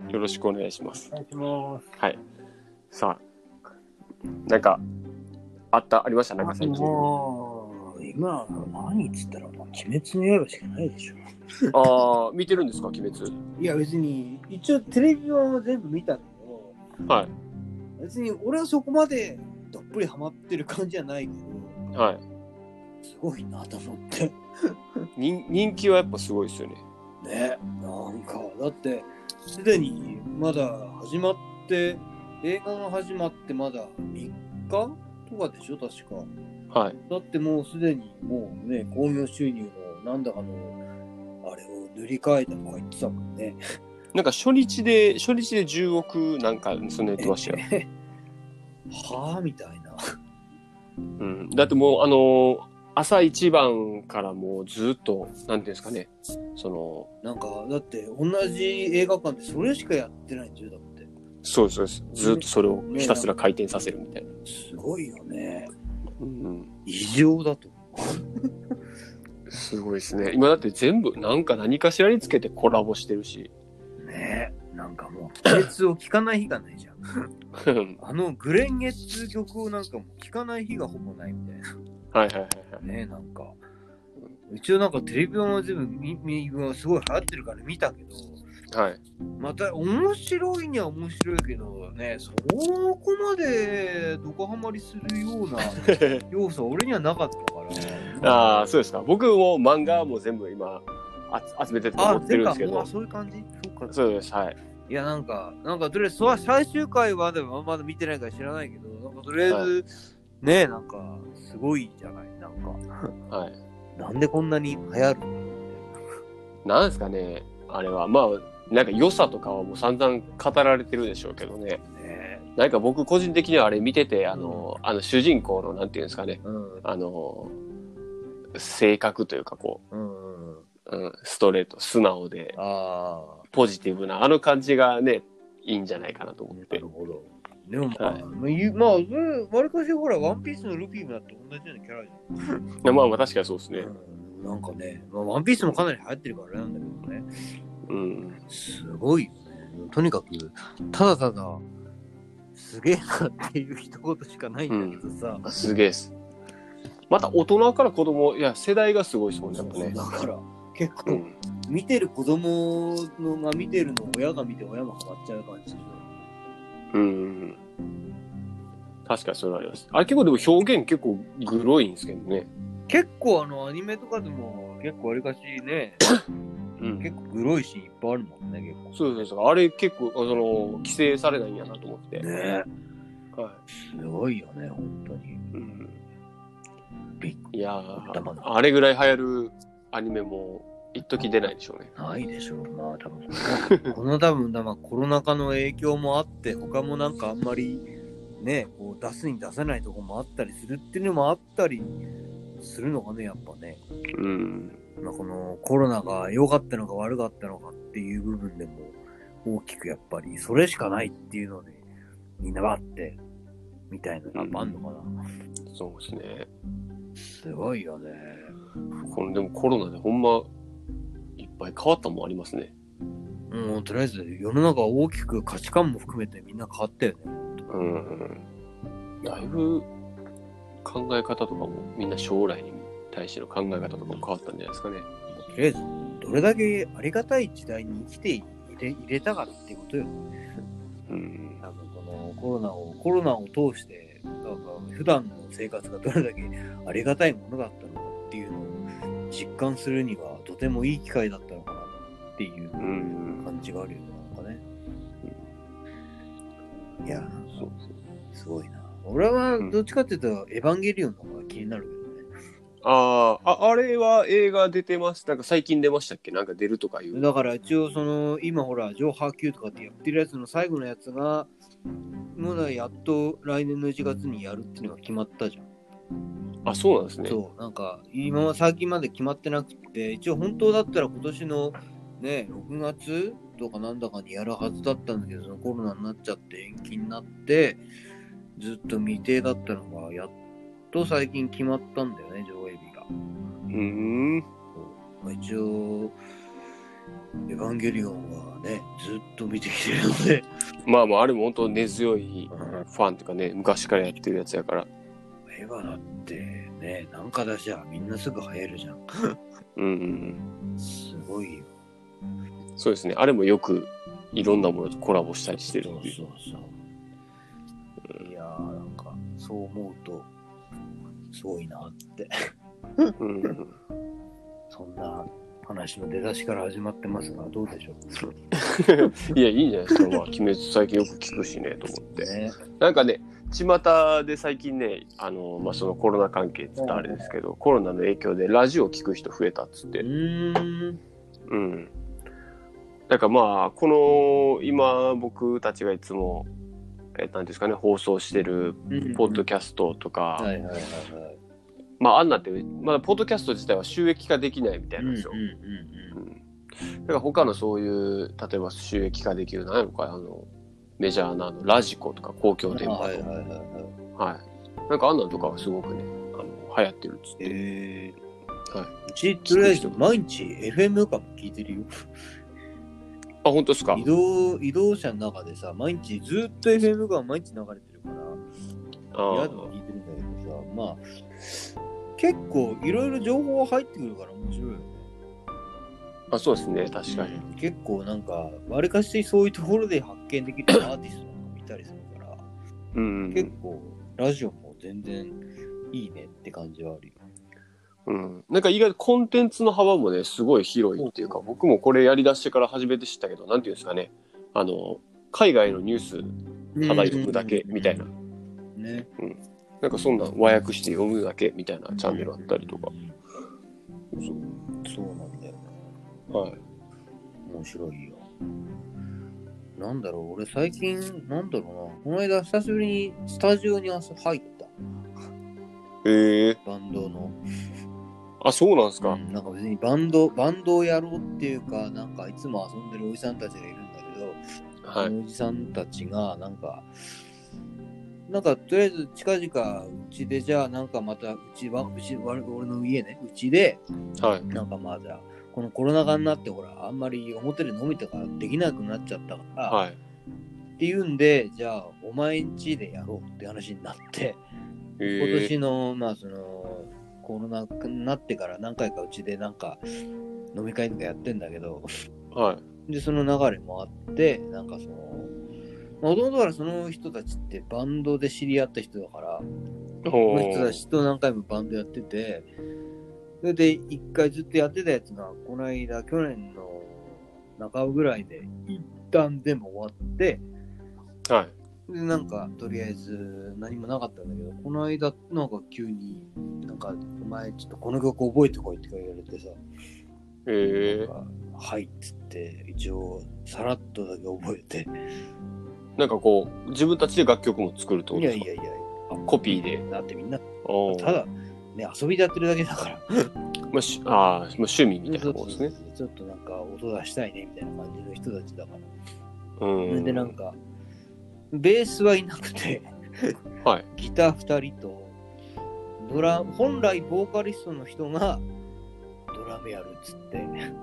よろしくお願いします。 お願いします。 はい。さあ、なんかありました？なんか最近。 もう今何っつったら鬼滅の刃しかないでしょ。 見てるんですか、鬼滅？ いや別に一応テレビ版は全部見たけど、 はい。 別に俺はそこまでどっぷりハマってる感じじゃないけど、 はい。 すごいなと思って。 人気はやっぱすごいですよね。 ね、なんかだってすでにまだ始まって映画が始まってまだ3日とかでしょ確か。 はい。 だってもうすでにもうね興行収入のなんだかのあれを塗り替えたとか言ってたもんね。 なんか初日で10億なんかそんな言ってましたよ。 はあみたいな。 うん。だってもう朝一番からもうずっとなんていうんですかね。 なんかだって同じ映画館でそれしかやってないんだよだって。 そうです。ずっとそれをひたすら回転させるみたいな。 すごいよね。 うん。 異常だと。 すごいですね。今だって全部何かしらにつけてコラボしてるし。 ねえ、なんかもう鬼滅を聴かない日がないじゃん。グレンゲっていう曲をなんかもう聴かない日がほぼないみたいな。 はいはいはいはい。 ねえ、なんか。一応なんかテレビ版は全部すごい流行ってるから見たけど、 はい。 また面白いには面白いけどね、そこまでどこハマりするような要素は俺にはなかったから。 ああ、そうですか。僕も漫画も全部今集めてて持ってるんですけど。 そういう感じ？そうか。 そうです。はい。 いやなんかとりあえず最終回はでもまだ見てないから知らないけど、なんかとりあえず、はい、ねなんかすごいじゃないなんか。はい。なんでこんなに流行るの？ なんですかね。あれはまあなんか良さとかはもう散々語られてるでしょうけどね。なんか僕個人的にはあれ見てて主人公のなんていうんですかね。性格というかこう、ストレート素直でポジティブな感じがねいいんじゃないかなと思って。なるほど。 でもまあわりかしほらワンピースのルフィもだって同じようなキャラじゃん。 まあ確かにそうですね。 なんかね、ワンピースもかなり流行ってるからあれなんだけどね。うん。すごいよね。とにかくただただすげえなっていう一言しかないんだけどさ。 すげえです。また大人から子供、いや世代がすごいですもんねやっぱね。 だから結構、見てる子供のが見てるのを親が見て親もハマっちゃう感じでしょ。 確かにそれあります。あれ結構でも表現結構グロいんですけどね。 結構アニメとかでも結構わりかしね、結構グロいシーンいっぱいあるもんね結構。 そうです。あれ結構規制されないんやなと思って。 ね。はい。すごいよね本当に。 いやあれぐらい流行るアニメも一時出ないでしょうね。 ないでしょう。まあ多分この多分コロナ禍の影響もあって他もなんかあんまりねこう出すに出さないとこもあったりするっていうのもあったりするのかねやっぱね。まあこのコロナが良かったのか悪かったのかっていう部分でも大きくやっぱりそれしかないっていうのでみんなバってみたいなのがあんのかな。 そうですね。 すごいよね。 でもコロナでほんまいっぱい変わったもんありますね。 とりあえず世の中大きく価値観も含めてみんな変わったよね。 だいぶ考え方とかもみんな将来に対しての考え方とかも変わったんじゃないですかね。 とりあえずどれだけありがたい時代に生きて入れたかっていうことよね。多分このコロナを通して普段の生活がどれだけありがたいものだったのかっていうのを実感するにはとてもいい機会だったのかなっていう感じがあるよねなんかね。いやそうすごいな。俺はどっちかっていうとエヴァンゲリオンの方が気になるけどね。 あれは映画出てます。なんか最近出ましたっけ？なんか出るとかいう。 だから一応今ほら上波級とかってやってるやつの最後のやつがもうやっと来年の1月にやるっていうのが決まったじゃん。 あ、そうなんですね。 そうなんか最近まで決まってなくて一応本当だったら今年のね6月とかなんだかにやるはずだったんだけどそのコロナになっちゃって延期になってずっと未定だったのがやっと最近決まったんだよね上映日が。まあ、一応エヴァンゲリオンはね、ずっと見てきてるので。 まあまあ、あれも本当根強いファンというかね、昔からやってるやつやから。 エヴァだってね、なんかだしゃみんなすぐ流行るじゃん。 うんうん。 すごいよ。 そうですね。あれもよくいろんなものとコラボしたりしてるっていう。 そういやー、なんか、そう思うと、すごいなって。 うんそんな話の出だしから始まってますが、どうでしょいや、いいんじゃないですか。まあ、鬼滅最近よく聞くしね、と思って。 ね。 なんかね、巷で最近ね、まあ、そのコロナ関係って言ったらあれですけど、コロナの影響でラジオ聞く人増えたっつって。うん。だからまあ、今僕たちがいつも、なんですかね、放送してるポッドキャストとか、まあ、あんなって、まだポッドキャスト自体は収益化できないみたいなんですよ。だから他のそういう、例えば収益化できる、何やろか、メジャーなラジコとか公共電波とか。はい。なんかあんなんとかはすごくね、流行ってるっつって。 はい。うち、とりあえず毎日 FM かも聞いてるよ。 あ、本当ですか？ 移動車の中でさ、毎日ずっと FM が毎日流れてるから、嫌でも聞いてるんだけどさ、まあ、結構いろいろ情報入ってくるから面白いよね。 あ、そうですね、確かに。 結構なんか、わりかしそういうところで発見できるアーティストとかもいたりするから、結構ラジオも全然いいねって感じはあるよ。 なんか意外とコンテンツの幅もね、すごい広いっていうか、僕もこれやりだしてから初めて知ったけど、なんていうんですかね、海外のニュースただ読むだけみたいな。ね。なんかそんな和訳して読むだけみたいなチャンネルあったりとか。 そうなんだよね。 はい。 面白いよ。なんだろう、俺最近、なんだろうな、この間久しぶりにスタジオに入った。バンドの。 あ、そうなんですか。 なんか別にバンドをやろうっていうか、なんかいつも遊んでるおじさんたちがいるんだけど、そのおじさんたちが、なんかとりあえず近々うちでじゃあなんかまた俺の家ね、うちで、なんかまあじゃあ、このコロナ禍になってほら、あんまり表で飲みとかできなくなっちゃったから、っていうんで、じゃあお前ん家でやろうって話になって、今年の、まあその、コロナになってから何回かうちでなんか飲み会とかやってんだけど、で、その流れもあって、なんかその、もともとはその人たちってバンドで知り合った人だから、その人たちと何回もバンドやってて、それで一回ずっとやってたやつが、この間、去年の半ばぐらいで一旦でも終わって、で、なんか、とりあえず何もなかったんだけど、この間、なんか急に、なんか、お前ちょっとこの曲覚えてこいって言われてさ、なんか、はいっつって、一応、さらっとだけ覚えて。 なんかこう、自分たちで楽曲も作るってことですか？いや、コピーで。 だってみんな、ただ、ね、遊びでやってるだけだから。 趣味みたいなもんですね。 ちょっとなんか、音出したいね、みたいな感じの人たちだから。それでなんか、ベースはいなくて、ギター2人と、本来ボーカリストの人がドラムやるっつって、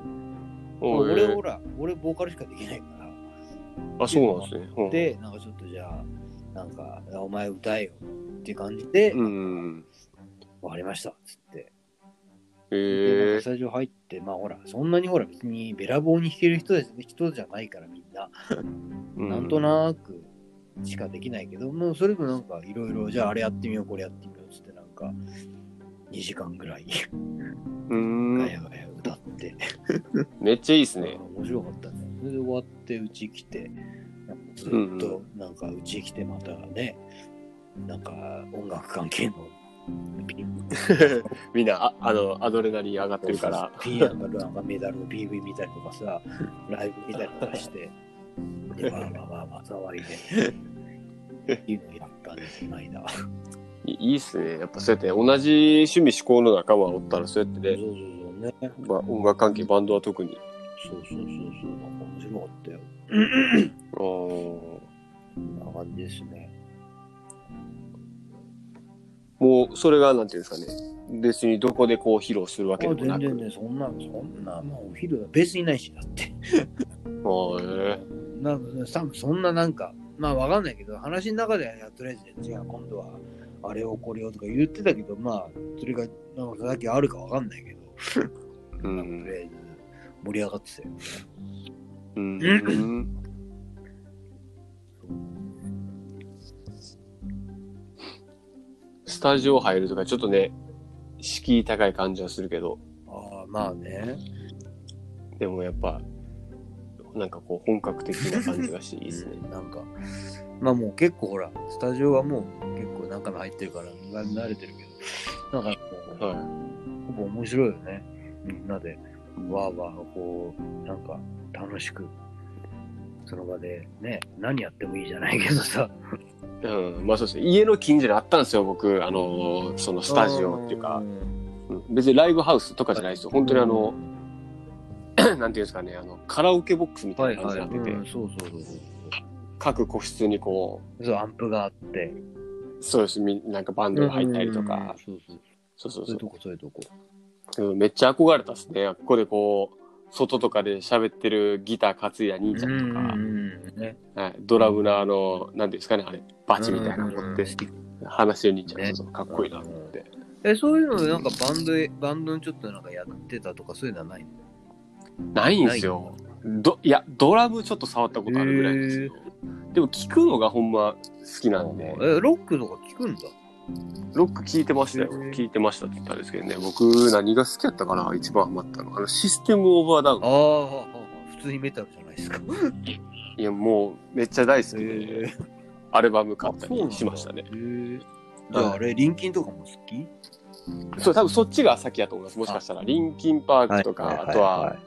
俺ボーカルしかできないから。 あ、そうなんですね。 で、なんかちょっとじゃあ、なんか、お前歌えよっていう感じで、わかりましたっつって。で、スタジオ入って、まあほら、そんなにほら別にべらぼうに弾ける人じゃないからみんな。なんとなくしかできないけど、もうそれでもなんかいろいろ、じゃああれやってみよう、これやってみようっつってなんか、2時間ぐらい、ガヤガヤ歌って。 めっちゃいいっすね。 面白かったね。それで終わってうち来て、ずっとなんかうち来てまたね、なんか音楽関係のみんなアドレナリン上がってるから。 なんかメダルの PV 見たりとかさ、ライブ見たりとかして、で、まあ、騒いで、いうのやったね、この間。 いいっすね。やっぱそうやって同じ趣味思考の仲間がおったらそうやってね、音楽関係、バンドは特に。 そう、なんか面白かったよ。こんな感じですね。 もうそれがなんていうんですかね、別にどこでこう披露するわけでもなく。 全然ね、そんな、まあ、お昼だ。ベースにないし、だって。そんななんか、まあわかんないけど、話の中では、とりあえず、じゃあ今度は、あれをこれをとか言ってたけど、まあ、それが、なんかさっきあるかわかんないけど、とりあえず盛り上がってたよ。 スタジオ入るとかちょっとね、敷居高い感じはするけど。 ああ、まあね。 でもやっぱ、なんかこう本格的な感じがしていいですね。 なんか、まあもう結構ほら、スタジオはもう結構中に入ってるから慣れてるけど、なんかこう、ほぼ面白いよね。みんなで、わーわーこう、なんか楽しく、その場でね、何やってもいいじゃないけどさ。 まあそうですね。家の近所にあったんですよ、僕。そのスタジオっていうか、別にライブハウスとかじゃないですよ。本当になんていうんですかね、カラオケボックスみたいな感じになってて、 そう。 各個室にこう、アンプがあって、 そうです。なんかバンドが入ったりとか、そういうとこ。 めっちゃ憧れたっすね。ここでこう、外とかで喋ってるギター担いだ兄ちゃんとか、はい、ドラムのなんていうんですかね、あれ、バチみたいなの持って、話してる兄ちゃん、かっこいいなと思って。 そういうのなんかバンドにちょっとなんかやってたとかそういうのはないの？ ないんですよ。いや、ドラムちょっと触ったことあるぐらいですよ。でも聞くのがほんま好きなんで。 ロックとか聞くんだ？ ロック聞いてましたよ。聞いてましたって言ったんですけどね。僕、何が好きやったかな一番ハマったの。システムオーバーダウン。 普通にメタルじゃないですか。 いや、もう、めっちゃ大好きで、アルバム買ったりしましたね。 じゃあ、あれ、リンキンとかも好き？ そう、多分そっちが先やと思います。もしかしたら。リンキンパークとか、あとは、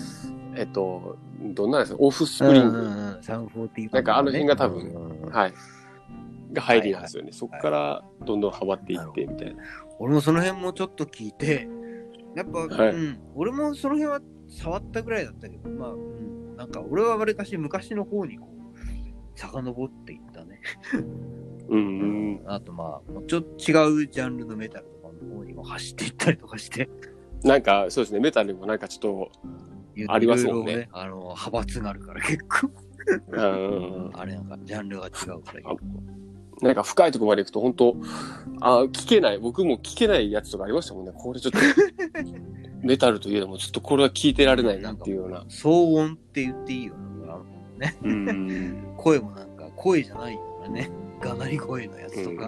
どんなんですかオフスプリング。なんかあの辺が多分、はい。が入りなんですよね。そこからどんどんハマっていってみたいな。 俺もその辺もちょっと聞いて、やっぱ、俺もその辺は触ったぐらいだったけど、まあ、なんか俺はわりかし昔の方にこう、遡っていったね。あとまあ、もうちょっと違うジャンルのメタルとかの方にも走っていったりとかして。 なんかそうですね、メタルもなんかちょっとありますもんね。 派閥があるから結構。あれなんかジャンルが違うから結構。 なんか深いところまで行くと本当聞けない、僕も聞けないやつとかありましたもんね。これちょっとメタルといえどもちょっとこれは聞いてられないなっていうような。 騒音って言っていいよね。声もなんか声じゃないようなね。がなり声のやつとか。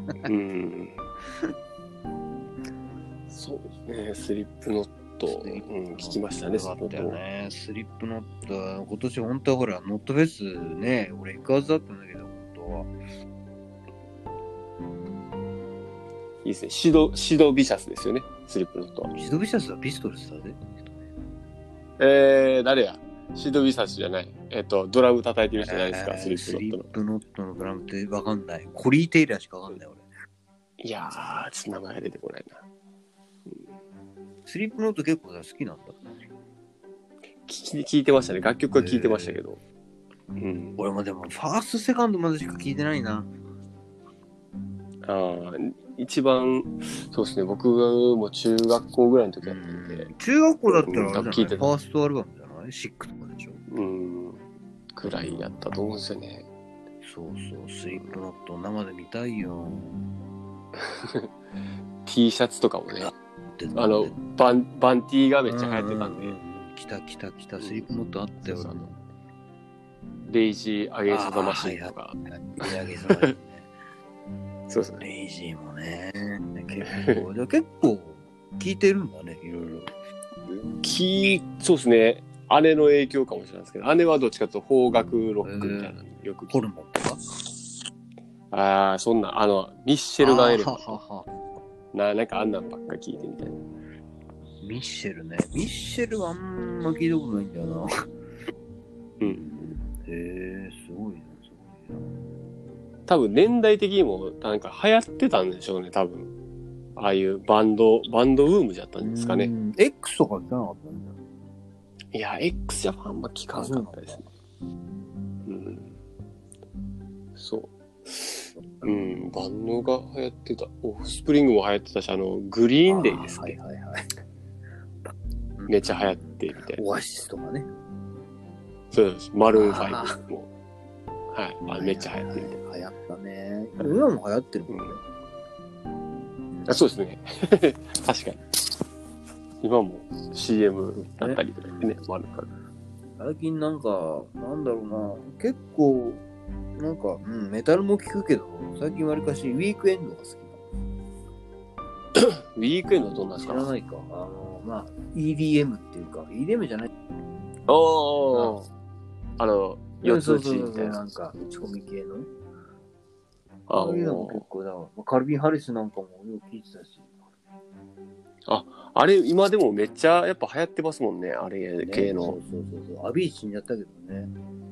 そうですね。スリップノット、聞きましたね。 スリップノット今年本当はほらノットフェスね、俺行くはずだったんだけど本当は。 いいですね。シドビシャスですよね。スリップノットは。 シドビシャスはピストルスだぜ。誰や？シドビシャスじゃない。ドラム叩いてる人じゃないですか、スリップノットの。 ドラムってわかんない。コリー・テイラーしかわかんない俺。 いやー、ちょっと名前が出てこないな。 スリップノット結構好きなんだ。 聞いてましたね。楽曲は聞いてましたけど。 俺もでも、ファースト、セカンドまでしか聞いてないな。 一番、そうですね、僕も中学校ぐらいの時だったんで。 中学校だったらあれじゃない、ファーストアルバムじゃない？シックとかでしょ。 くらいやったと思うんですよね。 そうそう、スリップノット生で見たいよ。 T シャツとかもね、バンティーがめっちゃ流行ってたんで。 来た、スリップノットあったよ。 レイジー・アゲインスト・ザ・マシンとか。そうですね。 レイジーもね、結構聞いてるんだね、いろいろ。 そうですね。姉の影響かもしれないですけど、姉はどっちかというと邦楽ロックみたいなのよく聞く。 ホルモンとか？ そんな、ミッシェルガン・エレファンなんかあんなんばっか聞いてみたいな。 ミッシェルね。ミッシェルはあんま聞いたことないんだよな。すごいな。 多分年代的にもなんか流行ってたんでしょうね、多分。ああいうバンドブームじゃったんですかね。 X とか聞かなかったんだよ。 いや、X じゃあんま聞かなかったですね。そう。 うん、万能が流行ってた。オフスプリングも流行ってたし、グリーンデイですね。 はいはいはい。 めっちゃ流行ってみたいな。 オアシスとかね。 そうです。マルーン5も。はい。めっちゃ流行ってみたいな。 流行ったね。今も流行ってるもんね。 そうですね。確かに。今も CM だったりとかね、マルーン5。 最近なんか、なんだろうな、結構、なんか、メタルも聞くけど、最近わりかしウィークエンドが好きな。 ウィークエンドどんなんですか？ 知らないか。EDM っていうか、EDM じゃない。 おー。四つ打ちみたいな。 なんか、打ち込み系の。 あそういうのも結構だわ。カルビン・ハリスなんかもよく聞いてたし。 あれ、今でもめっちゃやっぱ流行ってますもんね、あれ系の。 そう。アビー死んじゃったけどね。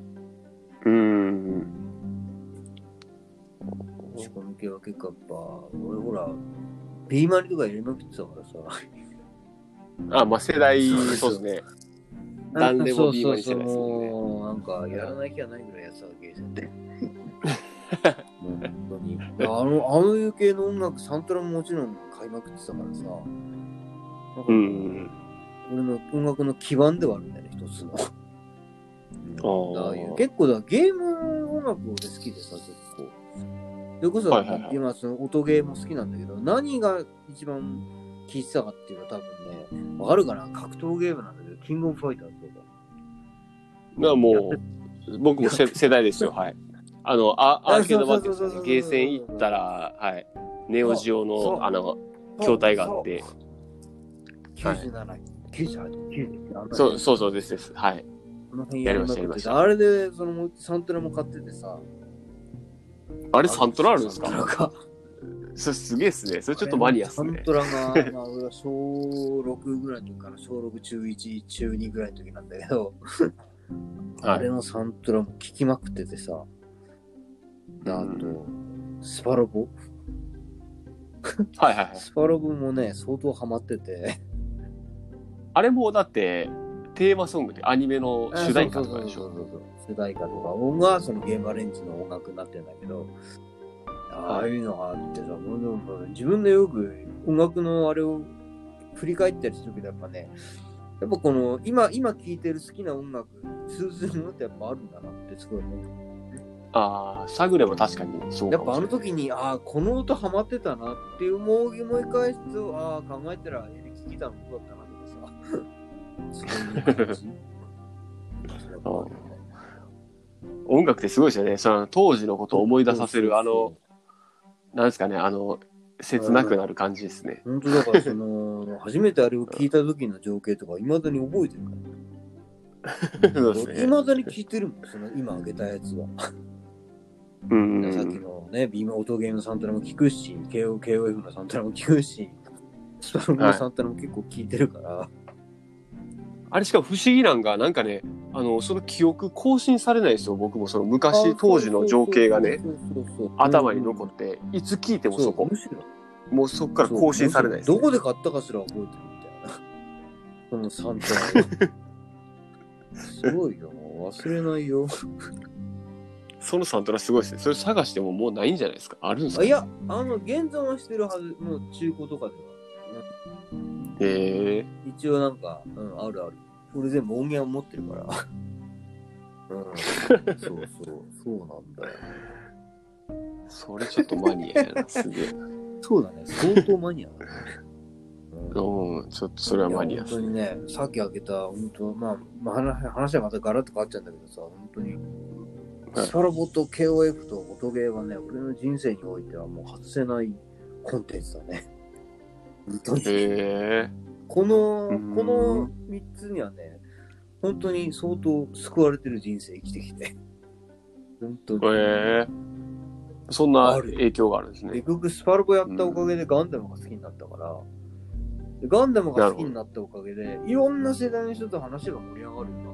打ち込み系は結構やっぱ、俺ほら、ビーマリとかやりまくってたからさ。 まあ世代、そうですね。何でもビーマリ世代ですもんね。 もうなんか、やらなきゃないぐらいやってたわけですよね。本当に。あのいう系の音楽、サントラももちろん買いまくってたからさ。なんか俺の音楽の基盤ではあるんだよね、一つの。結構ゲーム音楽俺好きでさ、結構。それこそ、今その音ゲーも好きなんだけど、何が一番聴いてたかっていうのは多分ね、わかるかな？格闘ゲームなんだけど、キングオブファイターズとか。 もう、僕も世代ですよ、はい。アーケードマーケットでゲーセン行ったら、はい。ネオジオの、筐体があって。 97、98、 99。そうです。はい。やりました。 あれで、その、サントラも買っててさ。 あれ、サントラあるんですか？それすげえっすね。それちょっとマニアっすね。 サントラが、俺は小6ぐらいの時から、小6、中1、中2ぐらいの時なんだけど、あれのサントラも聴きまくっててさ。あと、スパロボ。スパロボもね、相当ハマってて。 あれもだって、テーマソングでアニメの主題歌とかでしょ？ 主題歌とか、音がそのゲームアレンジの音楽になってるんだけど、ああいうのがあってさ、自分でよく音楽のあれを振り返ったりするけど、やっぱね、やっぱこの今聴いてる好きな音楽通ずるものってやっぱあるんだなってすごい思う。 探れば確かにそうかもしれない。 やっぱあの時に、この音ハマってたなって思い返すと、考えたらエレキギターの音だったなとかさ。そういう感じ。 音楽ってすごいですよね。その当時のことを思い出させる、なんですかね、切なくなる感じですね。 本当だから初めてあれを聞いた時の情景とか、未だに覚えてるから。そうですね。未だに聞いてるもん、今あげたやつは。さっきのね、音ゲームのサントラも聞くし、KOF のサントラも聞くし、スパロボのサントラも結構聞いてるから。 あれしかも不思議なんが、なんかね、その記憶更新されないですよ。僕もその昔当時の情景がね、頭に残って、いつ聞いてもそこ。もうそこから更新されないです、 どこで買ったかすら覚えてるみたいな。このサントラ。すごいよ。忘れないよ。 そのサントラすごいですね。それ探してももうないんじゃないですか？あるんですか？ いや、現存はしてるはず。もう中古とかでは。一応なんか、あるある。俺全部音源を持ってるから。そうなんだよ。 それちょっとマニアやな、すげえ。 そうだね、相当マニアだね。 ちょっとそれはマニアですね。本当にね、さっき開けた、本当話はまたガラッと変わっちゃうんだけどさ、本当に、スパロボと KOF と音ゲーはね、俺の人生においてはもう外せないコンテンツだね。本当に。この3つにはね、本当に相当救われてる人生生きてきて。本当に。 そんな影響があるんですね。 結局スパロボやったおかげでガンダムが好きになったから、ガンダムが好きになったおかげで、いろんな世代の人と話が盛り上がるようにな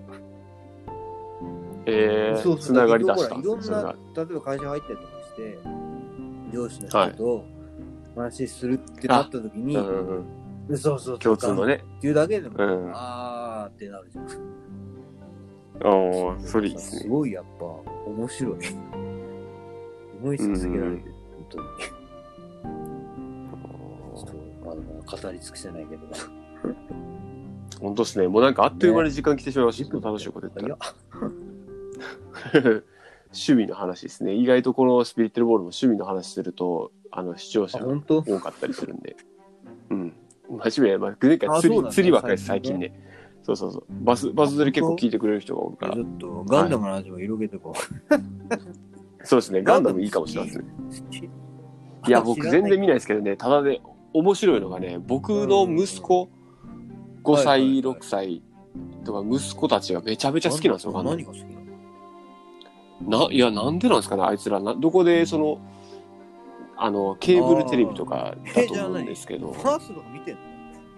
った。 つながりだしたんですね。 いろんな、例えば会社入ったりとかして、上司の人と話するってなった時に、そう共通のねっていうだけでも、あーってなるじゃん。 それいいですね。 すごいやっぱ面白い。面ごい捧げられてる、本当に。まだ語り尽くせないけど。 本当ですね。もうなんかあっという間に時間来てしまいました。楽しいこと言ったら。趣味の話ですね。意外とこのスピリットルボールも趣味の話すると、視聴者が多かったりするんで。うん。真面目、前回釣りばっかりです、最近ね。そうそうそう。バス釣り結構聞いてくれる人が多いから。 ちょっと、ガンダムの話も広げてこう。そうですね。ガンダムいいかもしれないですね。いや、僕全然見ないですけどね、ただで、面白いのがね、僕の息子、5歳、6歳とか息子たちがめちゃめちゃ好きなんですよ、ガンダム。 何が好きなの？ いや、なんでなんですかね、あいつら。どこで、ケーブルテレビとかだと思うんですけど。 ファーストとか見てんの？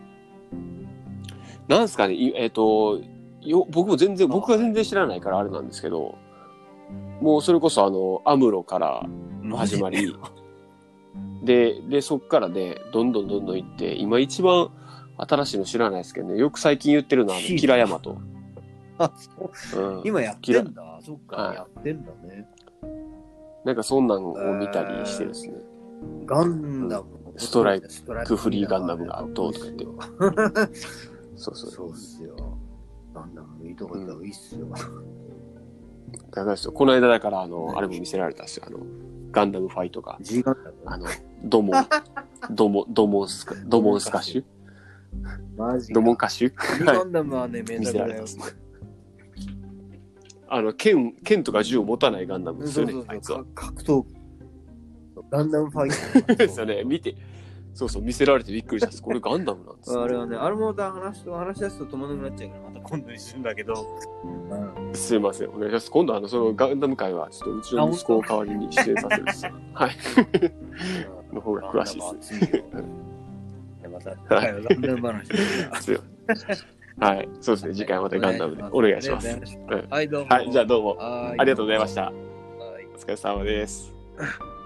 なんですかね、僕が全然知らないからあれなんですけど、もうそれこそアムロから始まり、で、そっからね、どんどん行って、今一番新しいの知らないですけどね、よく最近言ってるのは、キラヤマト。 あ、そう。今やってんだ。そっか、やってんだね。 なんかそんなんを見たりしてですね。 ガンダム、 ストライクフリーガンダムがどうとか言って。そうっすよ。ガンダムいいとこ行った方がいいっすよ。 だからこの間だからあれも見せられたんですよ。ガンダムファイトが。 G ガンダムドモンスカッシュマジドモンカッシュガンダムはね、名作だよ。 剣とか銃を持たないガンダムですよね、あいつは。 格闘ガンダムファイト。 ですよね、見せられてびっくりしたんです。これガンダムなんですね。 あれはね、あれも話し出すと止まらなくなっちゃうから、また今度にするんだけど。 すいません、お願いします。今度そのガンダム会は、ちょっとうちの息子を代わりに出演させるんです。はい。の方が詳しいです。 また、ガンダム話はい、そうですね。次回またガンダムでお願いします。 はい、どうも。 はい、じゃあどうもありがとうございました。 お疲れ様です。